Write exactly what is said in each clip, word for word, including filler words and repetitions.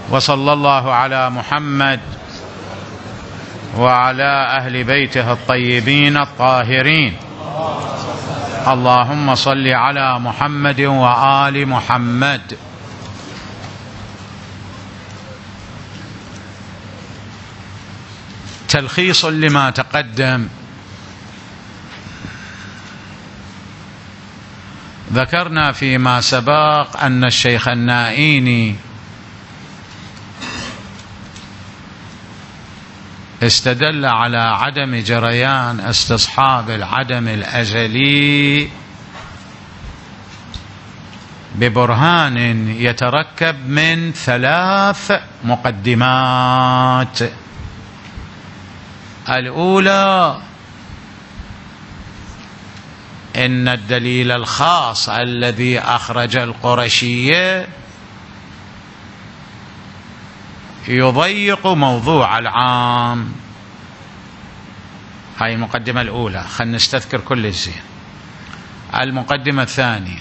وصلى الله على محمد وعلى أهل بيته الطيبين الطاهرين. اللهم صل على محمد وآل محمد. تلخيص لما تقدم: ذكرنا فيما سبق أن الشيخ النائيني استدل على عدم جريان استصحاب العدم الأزلي ببرهان يتركب من ثلاث مقدمات. الأولى إن الدليل الخاص الذي أخرج القرشية يضيق موضوع العام. هاي المقدمة الأولى، خلنا نستذكر كل الزين. المقدمة الثانية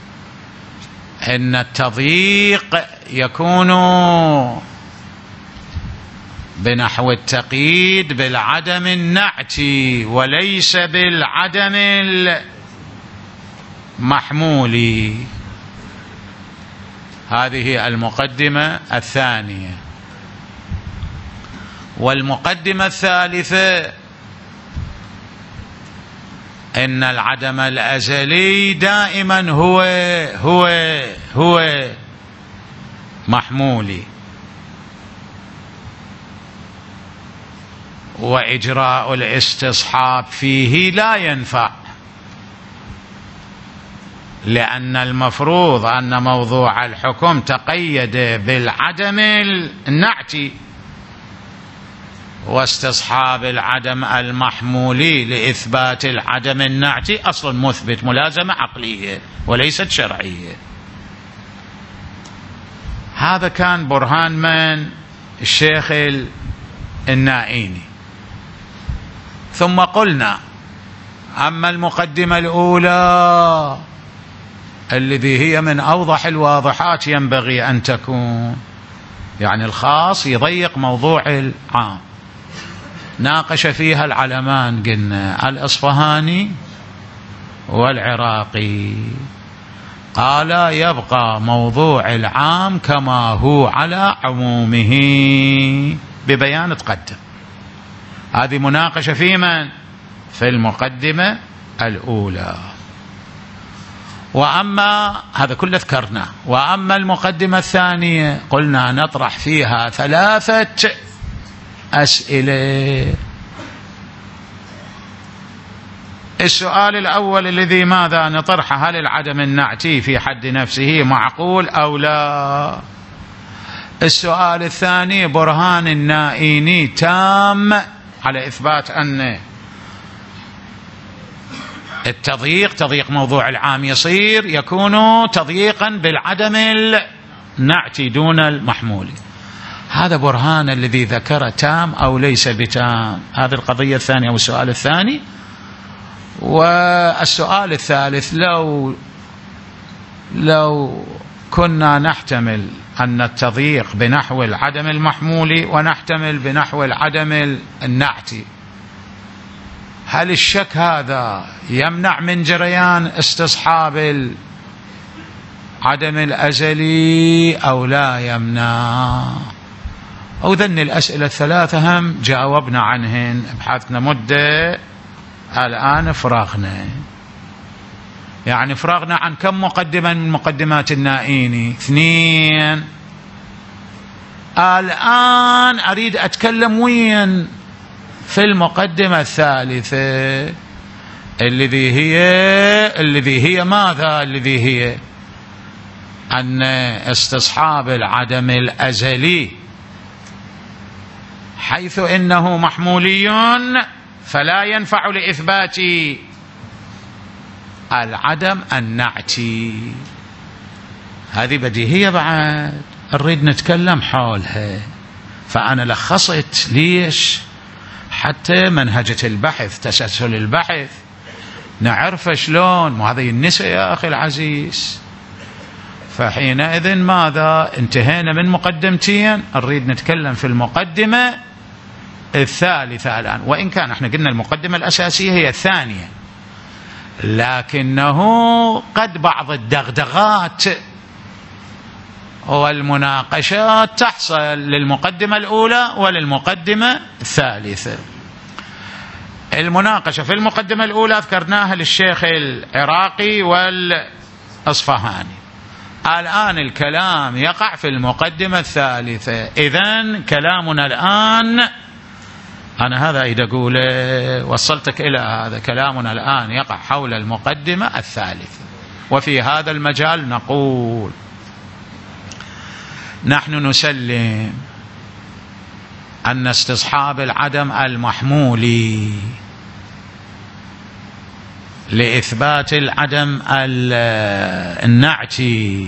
إن التضييق يكون بنحو التقييد بالعدم النعتي وليس بالعدم المحمولي. هذه المقدمة الثانية. والمقدمة الثالثة إن العدم الأزلي دائما هو هو هو محمولي، وإجراء الاستصحاب فيه لا ينفع، لأن المفروض أن موضوع الحكم تقيد بالعدم النعتي، واستصحاب العدم المحمولي لإثبات العدم النعتي أصل مثبت، ملازمة عقلية وليست شرعية. هذا كان برهان من الشيخ النائيني. ثم قلنا أما المقدمة الأولى الذي هي من أوضح الواضحات ينبغي أن تكون، يعني الخاص يضيق موضوع العام، ناقش فيها العلمان قلنا الإصفهاني والعراقي، قال يبقى موضوع العام كما هو على عمومه ببيان تقدم. هذه مناقشة في من؟ في المقدمة الأولى. وأما هذا كله ذكرنا. وأما المقدمة الثانية قلنا نطرح فيها ثلاثة أسئلة. السؤال الأول الذي ماذا نطرحه: هل العدم النعتي في حد نفسه معقول أو لا؟ السؤال الثاني: برهان النائيني تام على إثبات أن التضييق تضييق موضوع العام يصير يكون تضييقا بالعدم النعتي دون المحمول. هذا برهان الذي ذكر تام أو ليس بتام. هذه القضية الثانية والسؤال الثاني. والسؤال الثالث: لو لو كنا نحتمل أن التضييق بنحو العدم المحمول ونحتمل بنحو العدم النعتي، هل الشك هذا يمنع من جريان استصحاب العدم الأزلي أو لا يمنع؟ وذن الأسئلة الثلاثة هم جاوبنا عنهن، ابحثنا مدة، الآن فرغنا، يعني فرغنا عن كم مقدمة من مقدمات النائيني؟ اثنين. الآن أريد أتكلم وين؟ في المقدمة الثالثة الذي هي الذي هي ماذا؟ الذي هي أن استصحاب العدم الأزلي حيث إنه محمولي فلا ينفع لإثبات العدم النعتي. هذه بديهية بعد نريد نتكلم حولها، فأنا لخصت ليش؟ حتى منهجة البحث، تسلسل البحث نعرف شلون، وهذا النساء يا أخي العزيز. فحينئذ ماذا؟ انتهينا من مقدمتين، نريد نتكلم في المقدمة الثالثة الآن، وإن كان احنا قلنا المقدمة الأساسية هي الثانية، لكنه قد بعض الدغدغات والمناقشات تحصل للمقدمة الأولى وللمقدمة الثالثة. المناقشة في المقدمة الأولى ذكرناها للشيخ العراقي والأصفهاني، الآن الكلام يقع في المقدمة الثالثة. إذن كلامنا الآن، أنا هذا أريد أقوله، وصلتك إلى هذا، كلامنا الآن يقع حول المقدمة الثالثة. وفي هذا المجال نقول نحن نسلم أن استصحاب العدم المحمولي لإثبات العدم النعتي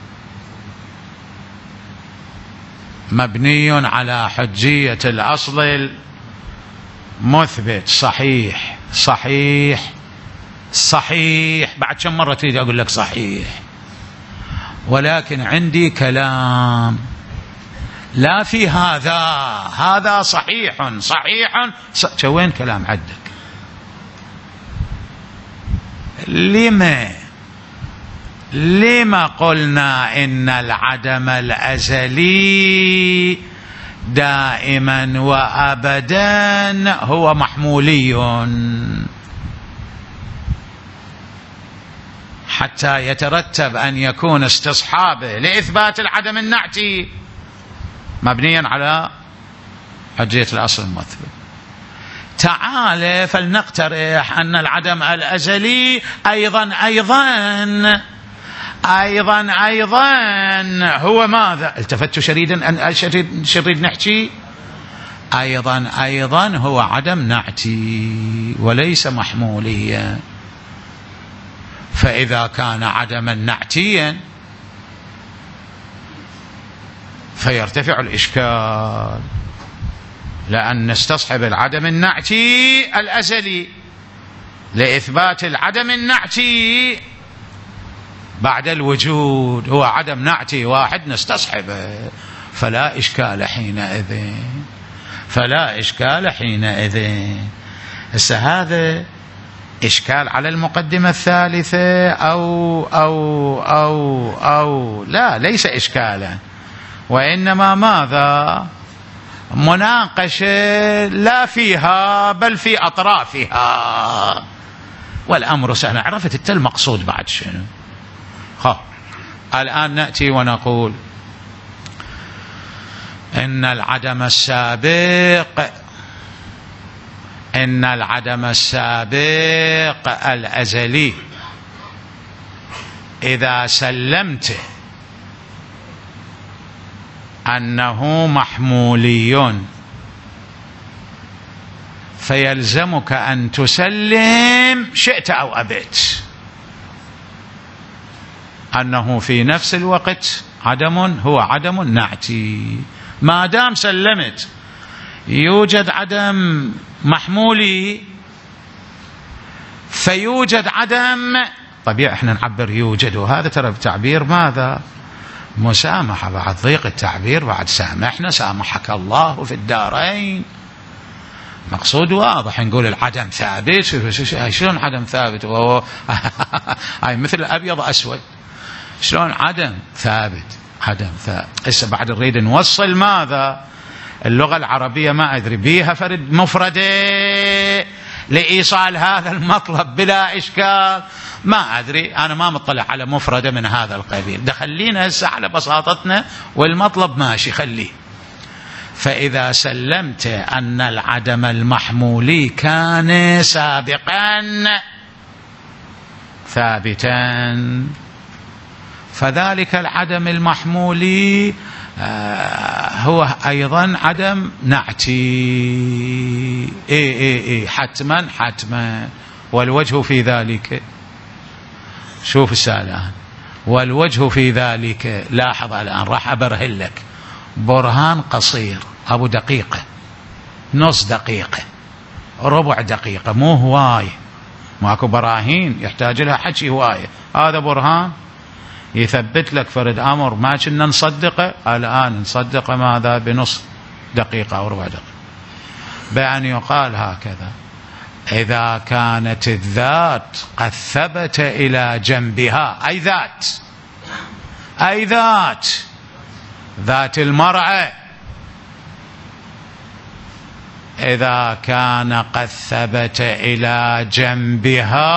مبني على حجية الأصل المثبت. صحيح صحيح صحيح، بعد كم مرة تريد أقول لك صحيح؟ ولكن عندي كلام لا في هذا، هذا صحيح صحيح ص... وين كلام عندك؟ لما لما قلنا إن العدم الأزلي دائما وأبدا هو محمولي حتى يترتب أن يكون استصحابه لإثبات العدم النعتي مبنيا على حجية الأصل المثبت. تعال فلنقترح أن العدم الأزلي أيضا أيضا أيضا أيضا هو ماذا؟ التفت شريدا أن شريد نحكي أيضا أيضا هو عدم نعتي وليس محموليا. فإذا كان عدما نعتيا فيرتفع الإشكال، لأن نستصحب العدم النعتي الأزلي لإثبات العدم النعتي بعد الوجود، هو عدم نعتي واحد نستصحبه، فلا إشكال حينئذ، فلا إشكال حينئذ. هسه هذا إشكال على المقدمة الثالثة أو أو أو أو لا، ليس إشكالا، وإنما ماذا؟ مناقشة لا فيها بل في أطرافها، والأمر سهل. عرفت انت المقصود بعد شنو؟ خب الآن نأتي ونقول إن العدم السابق إن العدم السابق الأزلي إذا سلمت أنه محمولي فيلزمك أن تسلم شئت أو أبيت أنه في نفس الوقت عدم هو عدم نعتي. ما دام سلمت يوجد عدم محمولي فيوجد عدم طبيعي. احنا نعبر يوجد، وهذا ترى بتعبير ماذا؟ مسامحة، بعد ضيق التعبير بعد سامحنا سامحك الله في الدارين. مقصود واضح، نقول العدم ثابت. شلون عدم ثابت؟ هاي مثل الأبيض أسود، شلون عدم ثابت؟ عدم ثابت. هسه بعد نريد نوصل ماذا؟ اللغة العربية ما أدري بيها فرد مفردة لإيصال هذا المطلب بلا إشكال، ما أدري، أنا ما مطلع على مفردة من هذا القبيل. ده خلينا هسه على بساطتنا والمطلب ماشي خليه. فإذا سلمت أن العدم المحمولي كان سابقا ثابتا، فذلك العدم المحمولي هو أيضا عدم نعتي. إيه إيه إيه حتما حتما. والوجه في ذلك، شوف السالة، والوجه في ذلك، لاحظ الآن راح أبرهن لك برهان قصير أبو دقيقة، نص دقيقة، ربع دقيقة، مو هواية. ماكو براهين يحتاج لها حكي هواية. هذا برهان يثبت لك فرد أمر ما كنا نصدقه، الآن نصدقه ماذا بنص دقيقة أو ربع دقيقة، بأن يقال هكذا: إذا كانت الذات قد ثبت إلى جنبها، أي ذات أي ذات ذات المرأة، إذا كان قد ثبت إلى جنبها،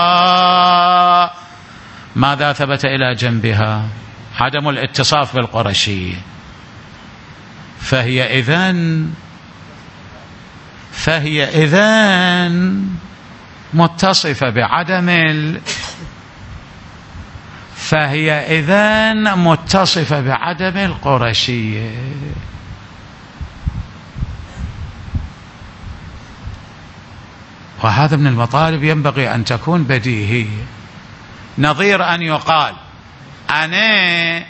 ماذا ثبت إلى جنبها؟ عدم الاتصاف بالقرشية، فهي إذن فهي إذن متصفة بعدم ال فهي إذن متصفة بعدم القرشية. وهذا من المطالب ينبغي أن تكون بديهية، نظير أن يقال: أنا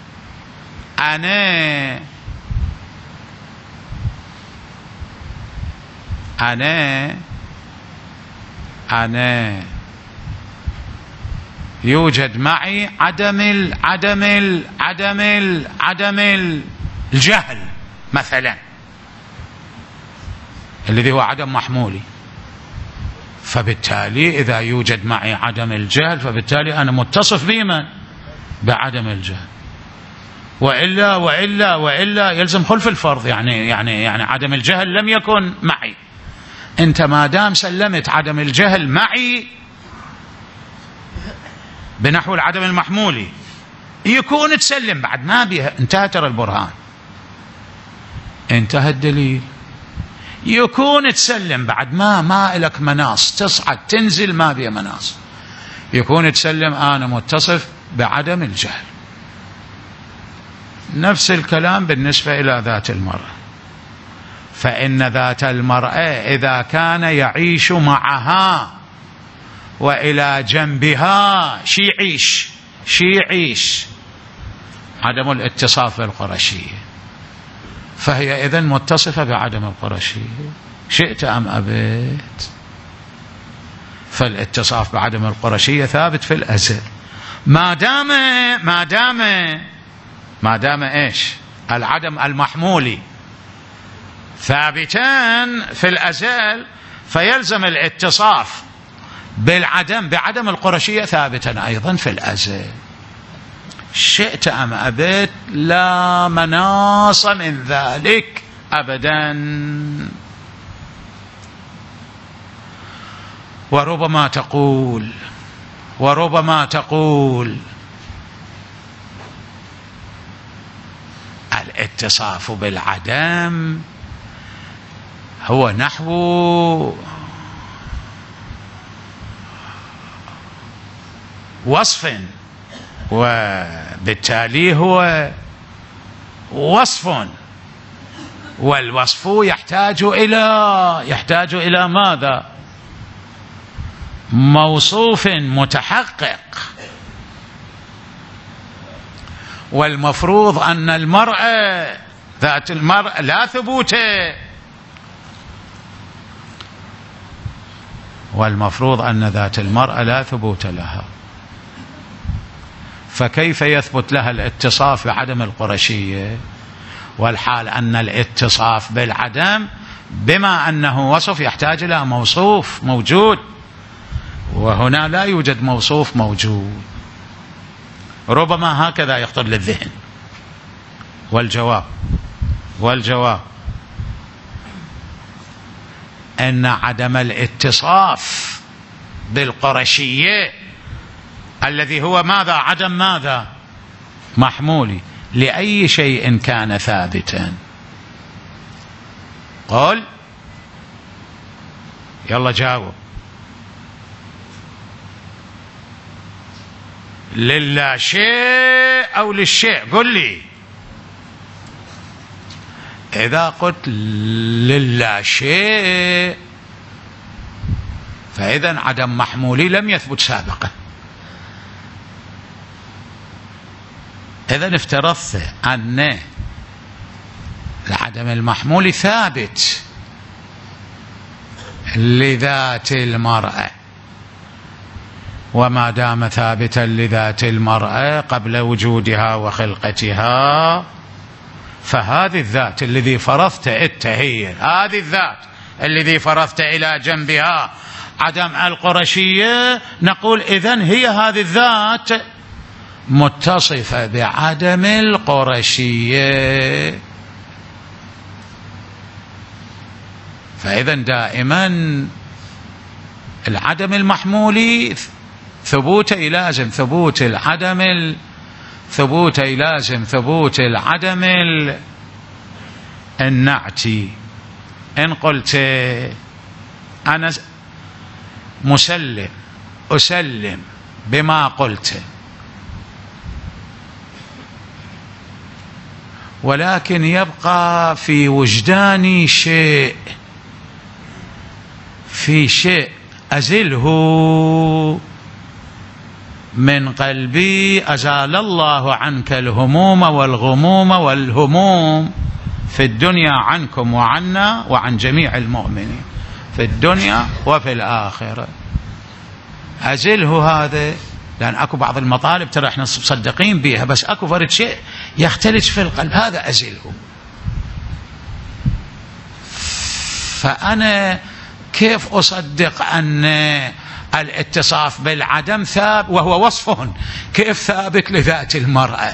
أنا أنا أنا يوجد معي عدم ال عدم ال عدم ال عدم الجهل مثلا، الذي هو عدم محمولي، فبالتالي إذا يوجد معي عدم الجهل فبالتالي أنا متصف بمن؟ بعدم الجهل، وإلا وإلا وإلا يلزم خلف الفرض، يعني يعني يعني عدم الجهل لم يكن معي. أنت ما دام سلمت عدم الجهل معي بنحو العدم المحمولي، يكون تسلم بعد ما بها، انتهى ترى البرهان، انتهى الدليل، يكون تسلم بعد ما ما لك مناص، تصعد تنزل ما بها مناص، يكون تسلم أنا متصف بعدم الجهل. نفس الكلام بالنسبة إلى ذات المرأة، فإن ذات المرأة إذا كان يعيش معها وإلى جنبها شي يعيش شي يعيش عدم الاتصاف بالقرشية، فهي إذن متصفة بعدم القرشية شئت أم أبيت. فالاتصاف بعدم القرشية ثابت في الأزل، ما دام ما دام ما دام إيش؟ العدم المحمولي ثابتان في الأزل، فيلزم الاتصاف بالعدم بعدم القرشية ثابتا أيضا في الأزل، شئت أم أبيت، لا مناص من ذلك أبدا. وربما تقول وربما تقول الاتصاف بالعدم هو نحو وصف، وبالتالي هو وصف، والوصف يحتاج إلى يحتاج إلى ماذا؟ موصوف متحقق، والمفروض أن المرأة ذات المرأة لا ثبوت، والمفروض أن ذات المرأة لا ثبوت لها، فكيف يثبت لها الاتصاف بعدم القرشية والحال أن الاتصاف بالعدم بما أنه وصف يحتاج إلى موصوف موجود، وهنا لا يوجد موصوف موجود. ربما هكذا يخطر للذهن. والجواب والجواب أن عدم الاتصاف بالقرشية الذي هو ماذا؟ عدم ماذا؟ محمولي، لأي شيء كان ثابتا. قل يلا جاوب. للا شيء أو للشيء؟ قل لي. إذا قلت للا شيء فإذا عدم محمولي لم يثبت سابقا. إذا افترضت أن العدم المحمول ثابت لذات المرأة وما دام ثابتا لذات المرأة قبل وجودها وخلقتها، فهذه الذات الذي فرضت انت، هي هذه الذات الذي فرضت إلى جنبها عدم القرشية، نقول إذن هي هذه الذات متصفة بعدم القرشية. فإذا دائما العدم المحمولي ثبوت يلازم ثبوت العدم، ثبوت يلازم ثبوت العدم النعتي. إن قلت أنا مسلم أسلم بما قلت، ولكن يبقى في وجداني شيء، في شيء أزله من قلبي، أزال الله عنك الهموم والغموم والهموم في الدنيا عنكم وعنا وعن جميع المؤمنين في الدنيا وفي الآخرة. أزله هذا، لأن أكو بعض المطالب ترى احنا مصدقين بها، بس أكو فرد شيء يختلج في القلب، هذا أزله. فأنا كيف أصدق أن الاتصاف بالعدم ثابت وهو وصف كيف ثابت لذات المرأة؟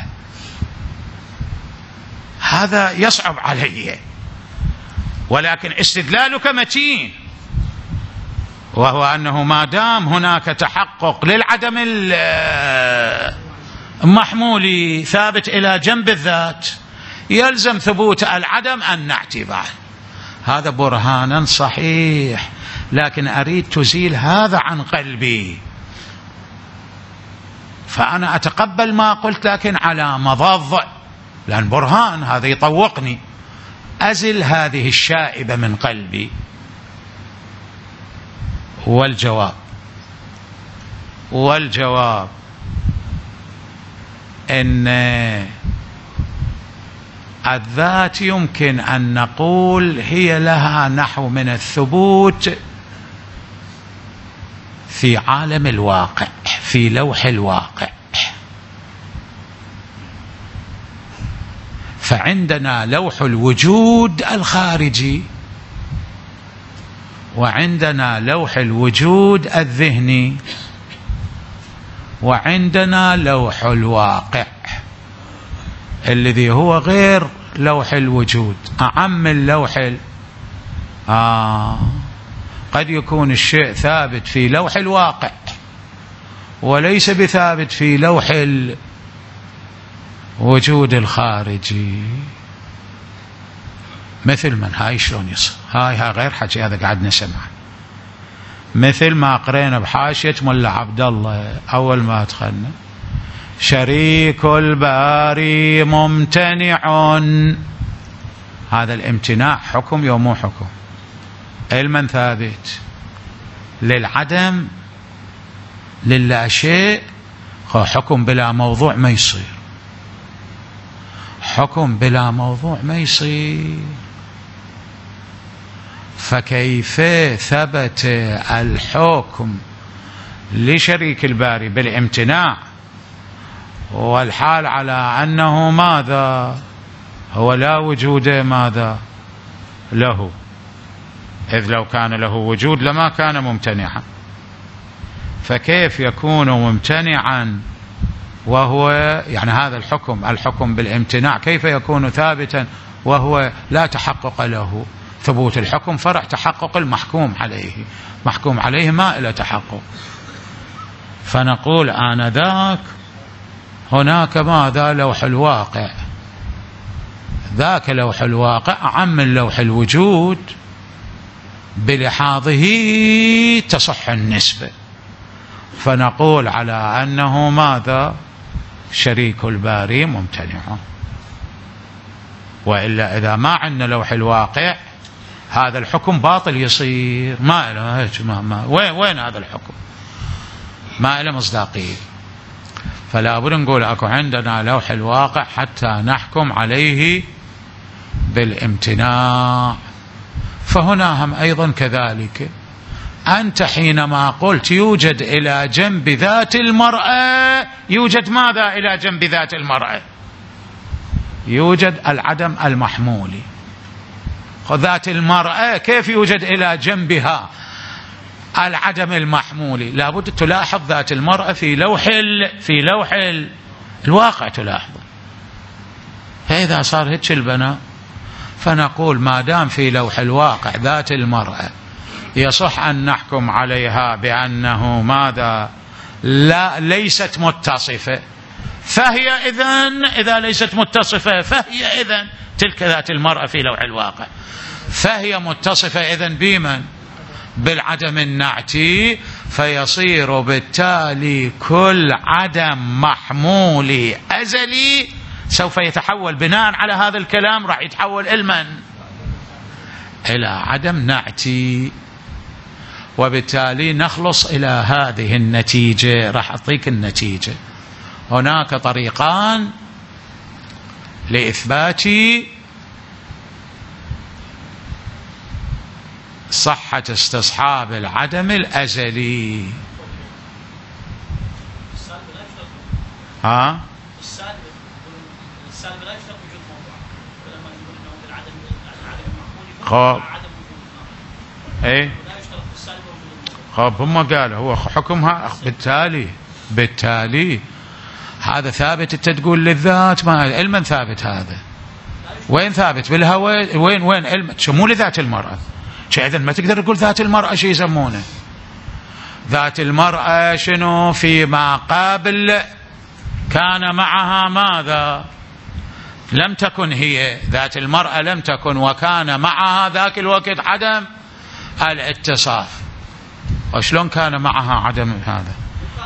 هذا يصعب علي، ولكن استدلالك متين، وهو أنه ما دام هناك تحقق للعدم المحمولي ثابت إلى جنب الذات، يلزم ثبوت العدم أن نعتي بعد. هذا برهانا صحيح، لكن أريد تزيل هذا عن قلبي، فأنا أتقبل ما قلت لكن على مضض، لأن برهان هذا يطوقني. أزل هذه الشائبة من قلبي. والجواب والجواب إن الذات يمكن أن نقول هي لها نحو من الثبوت في عالم الواقع، في لوح الواقع. فعندنا لوح الوجود الخارجي، وعندنا لوح الوجود الذهني، وعندنا لوح الواقع الذي هو غير لوح الوجود، أعم من لوح ال... آه قد يكون الشيء ثابت في لوح الواقع وليس بثابت في لوح الوجود الخارجي. مثل من هاي شلون يصير؟ هاي ها غير حكي، هذا قاعد نسمع. مثل ما قرينا بحاشية ملا عبد الله أول ما دخلنا: شريك الباري ممتنع. هذا الامتناع حكم يوم مو حكم؟ علما ثابت للعدم للا شيء، حكم بلا موضوع ما يصير، حكم بلا موضوع ما يصير. فكيف ثبت الحكم لشريك الباري بالامتناع والحال على أنه ماذا؟ هو لا وجود ماذا له، إذ لو كان له وجود لما كان ممتنعا. فكيف يكون ممتنعا وهو يعني هذا الحكم الحكم بالامتناع كيف يكون ثابتا وهو لا تحقق له؟ ثبوت الحكم فرع تحقق المحكوم عليه، محكوم عليه ما إلى تحقق. فنقول آنذاك هناك ماذا؟ لوح الواقع. ذاك لوح الواقع أعم من لوح الوجود، بلحاظه تصح النسبة، فنقول على أنه ماذا؟ شريك الباري ممتنع. وإلا إذا ما عندنا لوح الواقع هذا الحكم باطل يصير، ما له ما ما وين وين هذا الحكم؟ ما له مصداقية. فلا بد نقول أكو عندنا لوح الواقع حتى نحكم عليه بالامتناع. فهنا هم أيضا كذلك أنت حينما قلت يوجد إلى جنب ذات المرأة، يوجد ماذا إلى جنب ذات المرأة؟ يوجد العدم المحمولي. ذات المرأة كيف يوجد إلى جنبها العدم المحمولي؟ لابد تلاحظ ذات المرأة في لوح في لوح الواقع تلاحظ. فإذا صار هيك البناء فنقول ما دام في لوح الواقع ذات المرأة يصح أن نحكم عليها بأنه ماذا؟ لا ليست متصفة. فهي إذن إذا ليست متصفة فهي إذن تلك ذات المرأة في لوح الواقع فهي متصفة إذن بمن؟ بالعدم النعتي. فيصير بالتالي كل عدم محمولي أزلي سوف يتحول بناء على هذا الكلام راح يتحول إلى إلى عدم نعتي. وبالتالي نخلص إلى هذه النتيجة. راح أعطيك النتيجة. هناك طريقان لإثبات صحة استصحاب العدم الأزلي. ها؟ خب ايه خب هم قالوا هو حكمها بالتالي بالتالي هذا ثابت. انت تقول للذات ما علما ثابت. هذا وين ثابت؟ بالهواء. وين وين علم مو لذات المرأة. اذا ما تقدر تقول ذات المرأة شيء يسمونه ذات المرأة شنو؟ فيما قبل كان معها ماذا؟ لم تكن هي ذات المرأة لم تكن وكان معها ذاك الوقت عدم الاتصاف. وشلون كان معها عدم هذا؟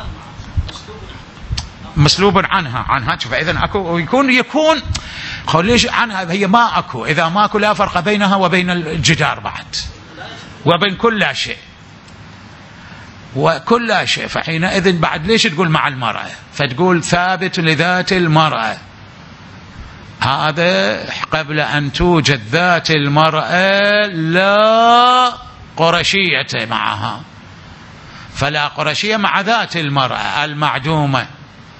مسلوب عنها عنها شوف. إذن أكو يكون يكون ليش عنها؟ هي ما أكو. إذا ما أكو لا فرق بينها وبين الجدار بعد وبين كل شيء وكل شيء. فحينئذ بعد ليش تقول مع المرأة؟ فتقول ثابت لذات المرأة. هذا قبل أن توجد ذات المرأة لا قرشية معها. فلا قرشية مع ذات المرأة المعدومة.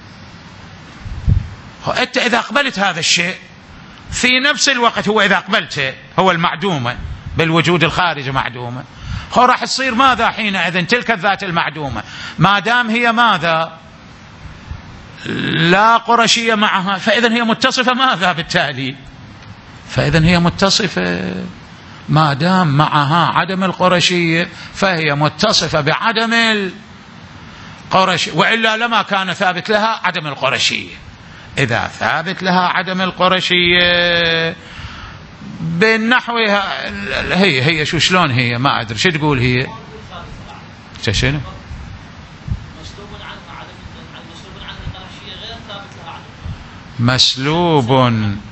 أنت إذا أقبلت هذا الشيء في نفس الوقت هو إذا أقبلته هو المعدومة بالوجود الخارجي معدومة هو راح تصير ماذا حينئذ؟ تلك الذات المعدومة ما دام هي ماذا؟ لا قرشية معها فإذن هي متصفة ماذا بالتالي؟ فإذن هي متصفة ما دام معها عدم القرشية فهي متصفة بعدم القرشية. وإلا لما كان ثابت لها عدم القرشية. إذا ثابت لها عدم القرشية بالنحو هي هي شو شلون هي ما أدري شو تقول هي شنو؟ مسلوب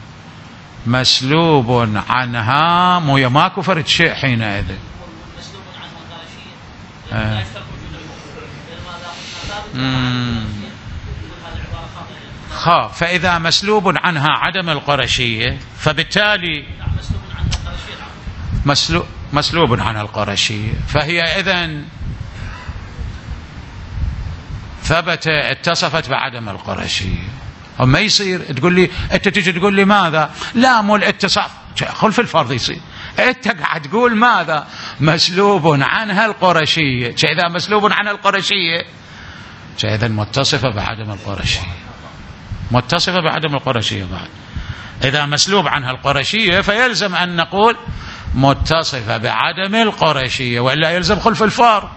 مسلوب عنها مو ماكو فرد شيء حينئذ. آه. خا فإذا مسلوب عنها عدم القرشية فبالتالي مسلوب مسلوب عنها القرشية فهي إذن ثبت اتصفت بعدم القرشية. ما يصير تقول لي انت تيجي تقول لي ماذا؟ لا مو الاتصاف خلف الفرض يصير. انت قاعد تقول ماذا؟ مسلوب عنها القرشية. اذا مسلوب عنها القرشية اذا متصفة بعدم القرشية. متصفة بعدم القرشية بعد. اذا مسلوب عنها القرشية فيلزم ان نقول متصفة بعدم القرشية والا يلزم خلف الفرض.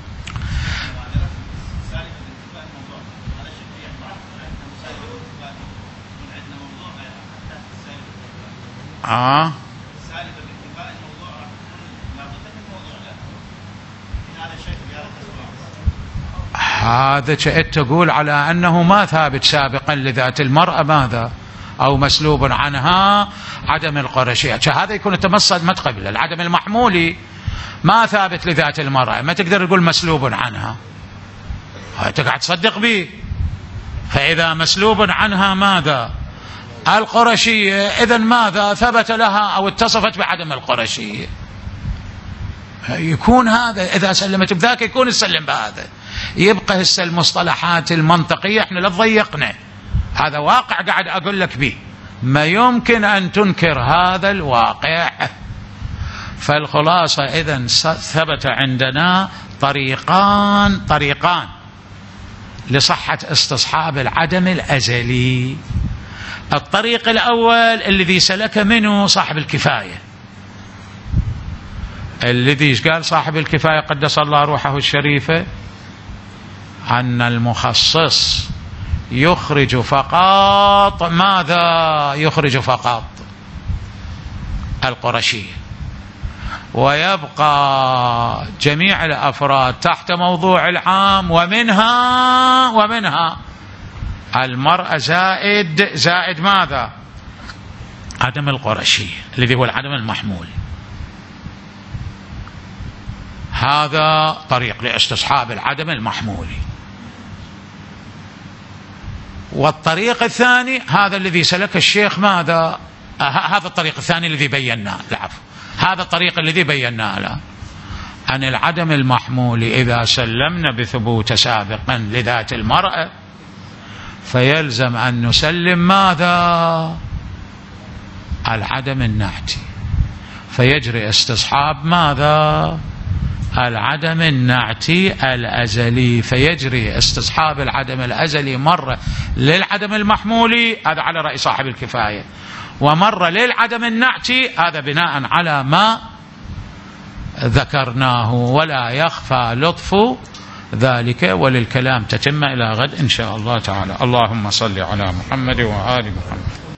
آه. هذا تقول على أنه ما ثابت سابقا لذات المرأة ماذا؟ أو مسلوب عنها عدم القرشية. هذا يكون تمصد ما تقبل العدم المحمولي ما ثابت لذات المرأة ما تقدر تقول مسلوب عنها. أنت قاعد تصدق به. فإذا مسلوب عنها ماذا؟ القرشية إذن ماذا؟ ثبت لها أو اتصفت بعدم القرشية. يكون هذا إذا سلمت بذاك يكون يسلم بهذا. يبقى هسه المصطلحات المنطقية احنا لا تضيقنا، هذا واقع قاعد أقول لك به، ما يمكن أن تنكر هذا الواقع. فالخلاصة إذن ثبت عندنا طريقان طريقان لصحة استصحاب العدم الأزلي. الطريق الأول الذي سلك منه صاحب الكفاية، الذي قال صاحب الكفاية قدس الله روحه الشريفة أن المخصص يخرج فقط ماذا؟ يخرج فقط القرشية، ويبقى جميع الأفراد تحت موضوع العام، ومنها ومنها المرأة زائد زائد ماذا؟ عدم القرشية الذي هو العدم المحمول. هذا طريق لاستصحاب العدم المحمولي. والطريق الثاني هذا الذي سلك الشيخ ماذا؟ هذا الطريق الثاني الذي بيناه، العفو، هذا الطريق الذي بيناه له عن العدم المحمول. إذا سلمنا بثبوت سابقا لذات المرأة فيلزم أن نسلم ماذا؟ العدم النعتي، فيجري استصحاب ماذا؟ العدم النعتي الأزلي، فيجري استصحاب العدم الأزلي مرة للعدم المحمولي، هذا على رأي صاحب الكفاية، ومرة للعدم النعتي، هذا بناء على ما ذكرناه، ولا يخفى لطف ذلك. وللكلام تتم إلى غد إن شاء الله تعالى. اللهم صل على محمد وآل محمد.